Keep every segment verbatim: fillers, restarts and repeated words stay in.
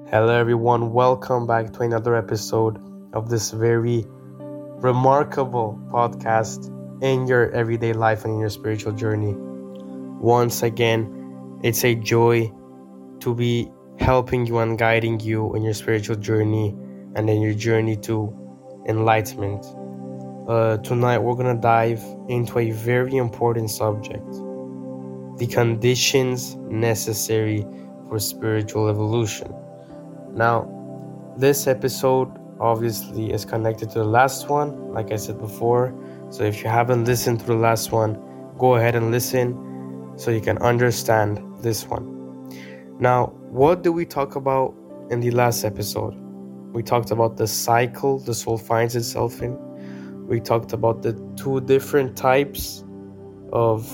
Hello, everyone. Welcome back to another episode of this very remarkable podcast in your everyday life and in your spiritual journey. Once again, it's a joy to be helping you and guiding you in your spiritual journey and in your journey to enlightenment. Uh, tonight, we're going to dive into a very important subject: the conditions necessary for spiritual evolution. Now, this episode obviously is connected to the last one, like I said before. So if you haven't listened to the last one, go ahead and listen so you can understand this one. Now, what did we talk about in the last episode? We talked about the cycle the soul finds itself in. We talked about the two different types of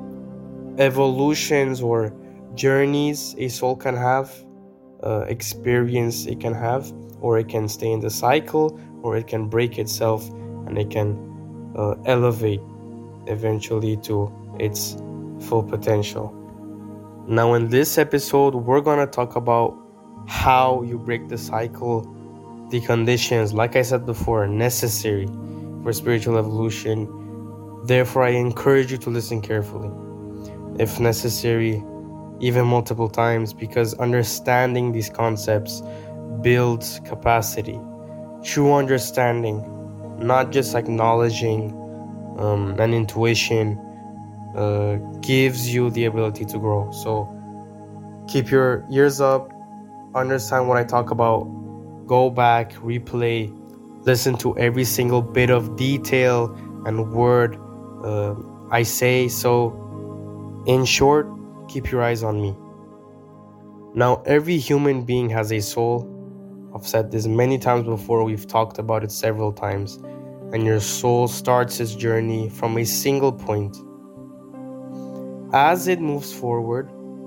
evolutions or journeys a soul can have. Uh, experience it can have, or it can stay in the cycle, or it can break itself and it can uh, elevate eventually to its full potential. Now, in this episode, we're gonna talk about how you break the cycle, the conditions, like I said before, necessary for spiritual evolution. Therefore, I encourage you to listen carefully, if necessary, even multiple times, because understanding these concepts builds capacity. True understanding, not just acknowledging um, an intuition, uh, gives you the ability to grow. So keep your ears up, understand what I talk about, go back, replay, listen to every single bit of detail and word uh, I say. So in short, keep your eyes on me. Now, every human being has a soul. I've said this many times before. We've talked about it several times. And your soul starts its journey from a single point. As it moves forward,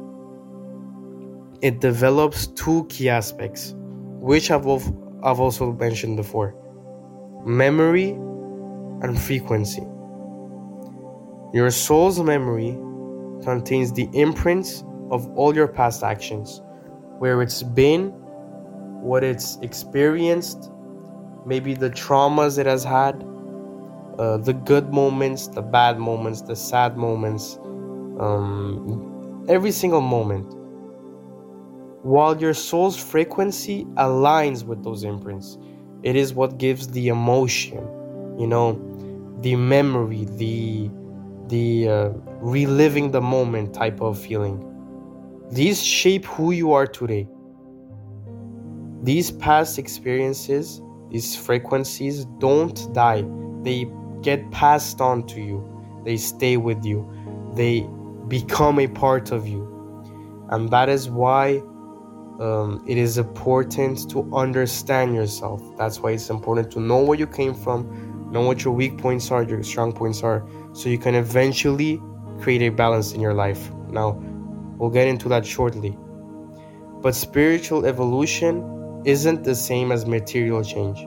it develops two key aspects, which I've, I've also mentioned before: memory and frequency. Your soul's memory contains the imprints of all your past actions, where it's been, what it's experienced, maybe the traumas it has had, uh, the good moments, the bad moments, the sad moments, um, every single moment. While your soul's frequency aligns with those imprints, it is what gives the emotion, you know, the memory, the the uh, reliving the moment type of feeling. These shape who you are today. These past experiences, these frequencies don't die. They get passed on to you. They stay with you. They become a part of you. And that is why um, it is important to understand yourself. That's why it's important to know where you came from, know what your weak points are, your strong points are, so you can eventually create a balance in your life. Now, we'll get into that shortly. But spiritual evolution isn't the same as material change.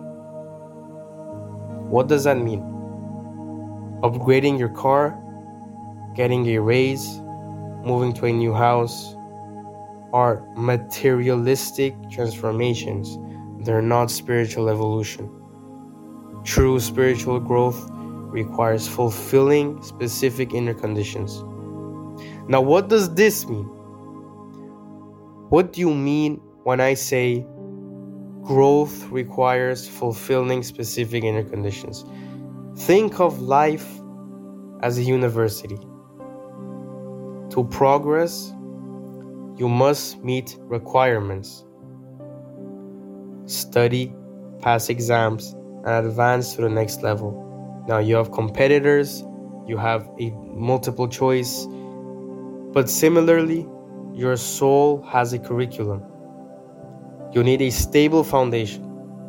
What does that mean? Upgrading your car, getting a raise, moving to a new house are materialistic transformations. They're not spiritual evolution. True spiritual growth requires fulfilling specific inner conditions. Now, what does this mean? What do you mean when I say growth requires fulfilling specific inner conditions? Think of life as a university. To progress, you must meet requirements. Study, pass exams, and advance to the next level. Now, you have competitors, you have a multiple choice, but similarly, your soul has a curriculum. You need a stable foundation,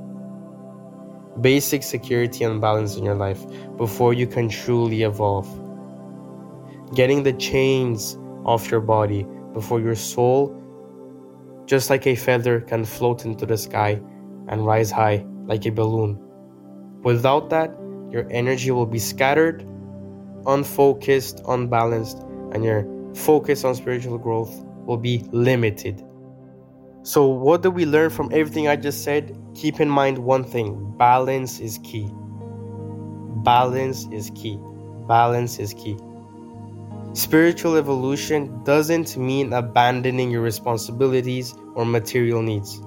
basic security and balance in your life before you can truly evolve. Getting the chains off your body before your soul, just like a feather, can float into the sky and rise high like a balloon. Without that, your energy will be scattered, unfocused, unbalanced, and your focus on spiritual growth will be limited. So what do we learn from everything I just said? Keep in mind one thing: balance is key. Balance is key. Balance is key. Spiritual evolution doesn't mean abandoning your responsibilities or material needs.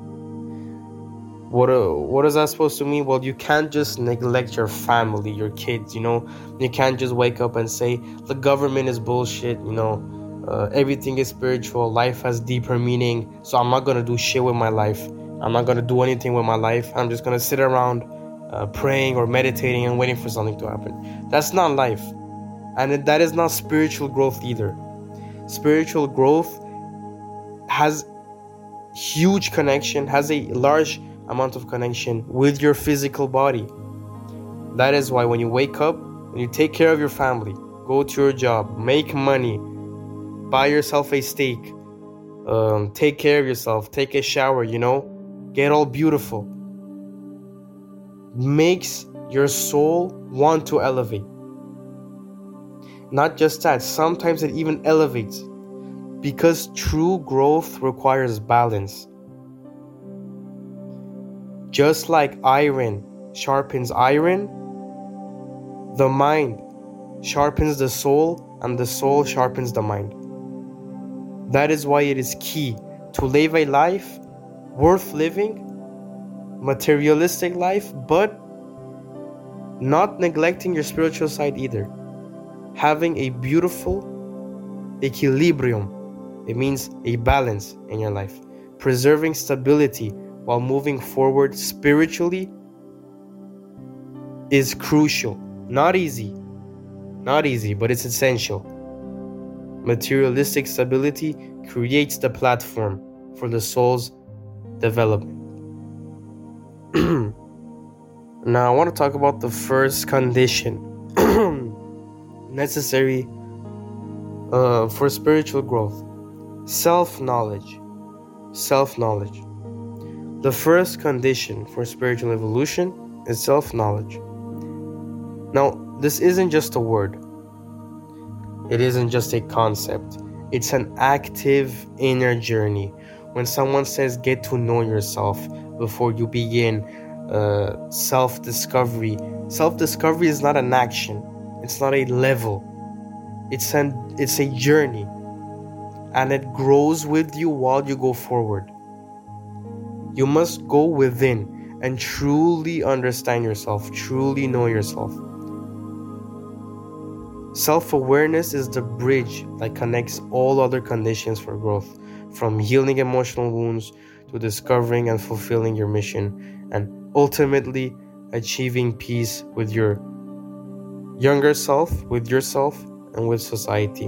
What uh, what is that supposed to mean? Well, you can't just neglect your family, your kids, you know. You can't just wake up and say, the government is bullshit, you know. Uh, everything is spiritual. Life has deeper meaning, so I'm not going to do shit with my life. I'm not going to do anything with my life. I'm just going to sit around uh, praying or meditating and waiting for something to happen. That's not life. And that is not spiritual growth either. Spiritual growth has huge connection, has a large amount of connection with your physical body. That is why when you wake up, when you take care of your family, go to your job, make money, buy yourself a steak, um, take care of yourself, take a shower, you know, get all beautiful, makes your soul want to elevate. Not just that, sometimes it even elevates, because true growth requires balance. Just like iron sharpens iron, the mind sharpens the soul, and the soul sharpens the mind. That is why it is key to live a life worth living, materialistic life, but not neglecting your spiritual side either. Having a beautiful equilibrium, it means a balance in your life. Preserving stability while moving forward spiritually is crucial. Not easy, not easy, but it's essential. Materialistic stability creates the platform for the soul's development. Now, I want to talk about the first condition necessary uh, for spiritual growth: self-knowledge. Self-knowledge. The first condition for spiritual evolution is self-knowledge. Now, this isn't just a word. It isn't just a concept. It's an active inner journey. When someone says get to know yourself before you begin uh, self-discovery, self-discovery is not an action. It's not a level. It's an it's a journey. And it grows with you while you go forward. You must go within and truly understand yourself, truly know yourself. Self-awareness is the bridge that connects all other conditions for growth, from healing emotional wounds to discovering and fulfilling your mission, and ultimately achieving peace with your younger self, with yourself, and with society.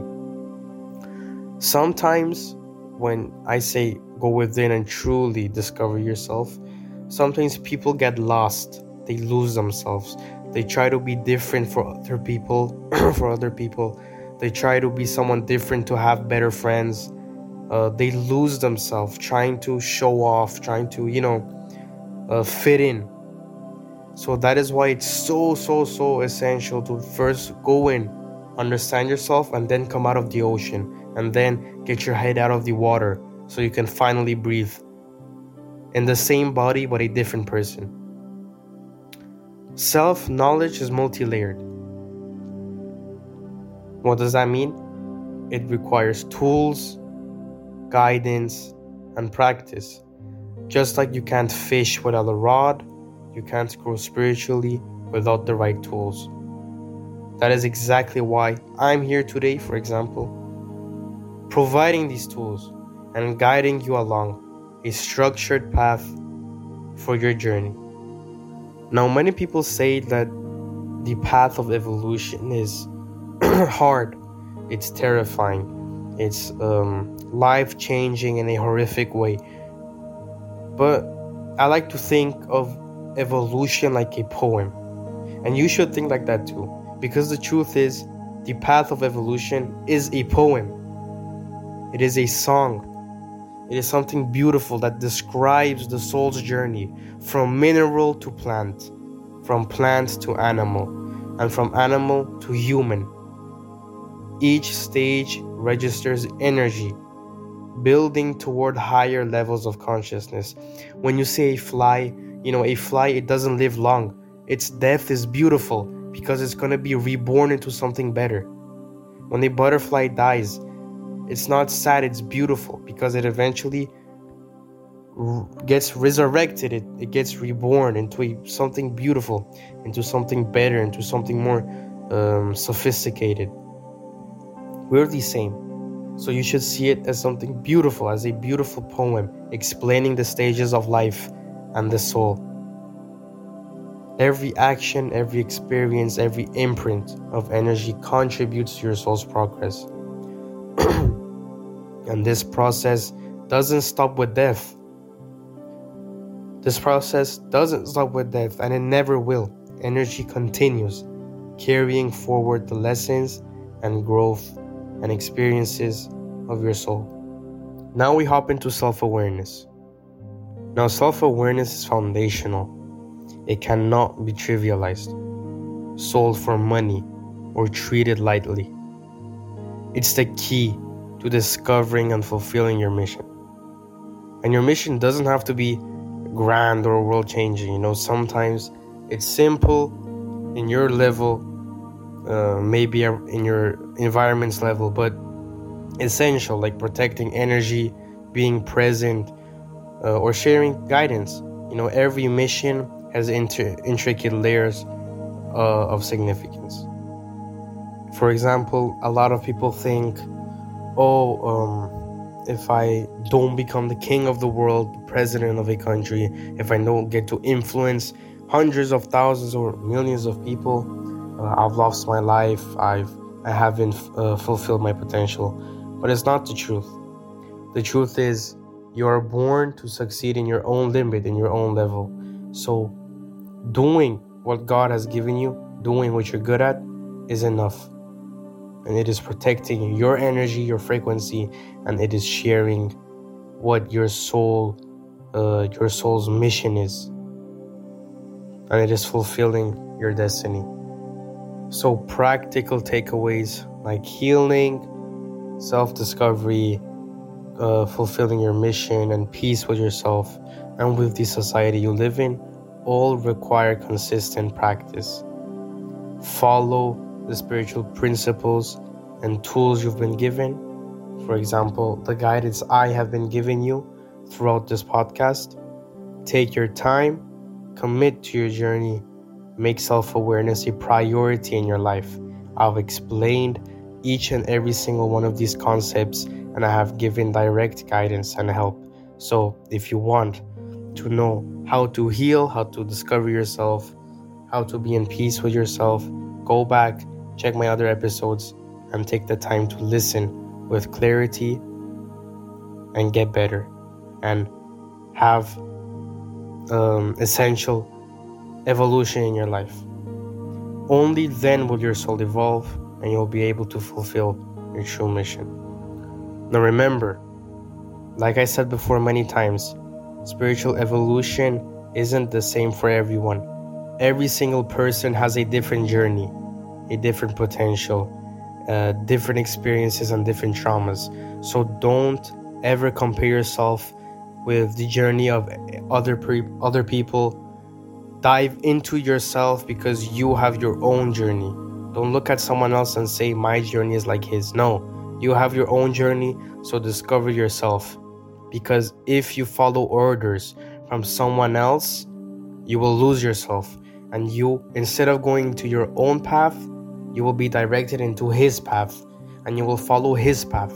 Sometimes when I say go within and truly discover yourself, sometimes people get lost. They lose themselves. They try to be different for other people, for other people. They try to be someone different to have better friends. Uh, they lose themselves trying to show off, trying to, you know, uh, fit in. So that is why it's so, so, so essential to first go in, understand yourself, and then come out of the ocean, and then get your head out of the water so you can finally breathe in the same body but a different person. Self-knowledge is multi-layered. What does that mean? It requires tools, guidance, and practice. Just like you can't fish without a rod, you can't grow spiritually without the right tools. That is exactly why I'm here today, for example, providing these tools and guiding you along a structured path for your journey. Now, many people say that the path of evolution is hard, it's terrifying, it's um, life-changing in a horrific way. But I like to think of evolution like a poem. And you should think like that too. Because the truth is, the path of evolution is a poem. It is a song. It is something beautiful that describes the soul's journey from mineral to plant, from plant to animal, and from animal to human. Each stage registers energy, building toward higher levels of consciousness. When you say a fly, you know, a fly, it doesn't live long. Its death is beautiful because it's going to be reborn into something better. When a butterfly dies, it's not sad, it's beautiful because it eventually r- gets resurrected. It, it gets reborn into a, something beautiful, into something better, into something more um, sophisticated. We're the same. So you should see it as something beautiful, as a beautiful poem explaining the stages of life and the soul. Every action, every experience, every imprint of energy contributes to your soul's progress. And this process doesn't stop with death. This process doesn't stop with death, and it never will. Energy continues, carrying forward the lessons and growth and experiences of your soul. Now we hop into self-awareness. Now self-awareness is foundational. It cannot be trivialized, sold for money, or treated lightly. It's the key to discovering and fulfilling your mission. And your mission doesn't have to be grand or world-changing. You know, sometimes it's simple in your level, uh, maybe in your environment's level, but essential, like protecting energy, being present, uh, or sharing guidance. You know, every mission has inter- intricate layers uh, of significance. For example, a lot of people think, oh, um, if I don't become the king of the world, the president of a country, if I don't get to influence hundreds of thousands or millions of people, uh, I've lost my life, I've, I haven't uh, fulfilled my potential. But it's not the truth. The truth is, you are born to succeed in your own limit, in your own level. So doing what God has given you, doing what you're good at, is enough. And it is protecting your energy, your frequency, and it is sharing what your soul, uh, your soul's mission is. And it is fulfilling your destiny. So practical takeaways like healing, self-discovery, uh, fulfilling your mission, and peace with yourself and with the society you live in all require consistent practice. Follow the spiritual principles and tools you've been given. For example, the guidance I have been giving you throughout this podcast. Take your time, commit to your journey, make self-awareness a priority in your life. I've explained each and every single one of these concepts, and I have given direct guidance and help. So if you want to know how to heal, how to discover yourself, how to be in peace with yourself, go back, check my other episodes, and take the time to listen with clarity and get better and have um, essential evolution in your life. Only then will your soul evolve and you'll be able to fulfill your true mission. Now remember, like I said before many times, spiritual evolution isn't the same for everyone. Every single person has a different journey, a different potential, uh, different experiences and different traumas. So don't ever compare yourself with the journey of other pre- other people. Dive into yourself because you have your own journey. Don't look at someone else and say, my journey is like his. No, you have your own journey, so discover yourself. Because if you follow orders from someone else, you will lose yourself. And you, instead of going to your own path, you will be directed into his path. And you will follow his path.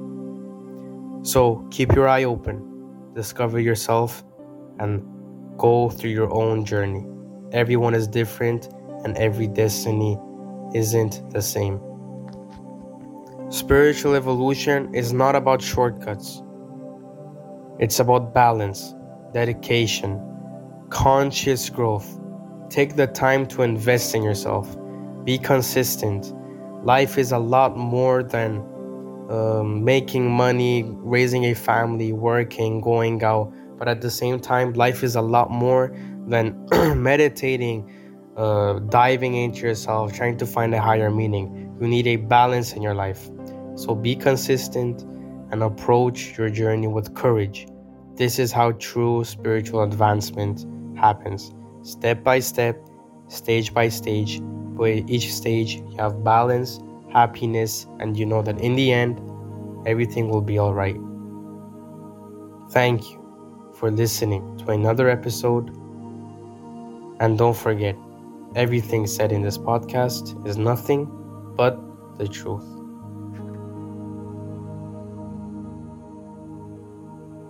So keep your eye open. Discover yourself and go through your own journey. Everyone is different and every destiny isn't the same. Spiritual evolution is not about shortcuts. It's about balance, dedication, conscious growth. Take the time to invest in yourself. Be consistent. Life is a lot more than um, making money, raising a family, working, going out. But at the same time, life is a lot more than meditating, uh, diving into yourself, trying to find a higher meaning. You need a balance in your life. So be consistent, and approach your journey with courage. This is how true spiritual advancement happens. Step by step, stage by stage. But each stage you have balance, happiness, and you know that in the end, everything will be alright. Thank you for listening to another episode. And don't forget, everything said in this podcast is nothing but the truth.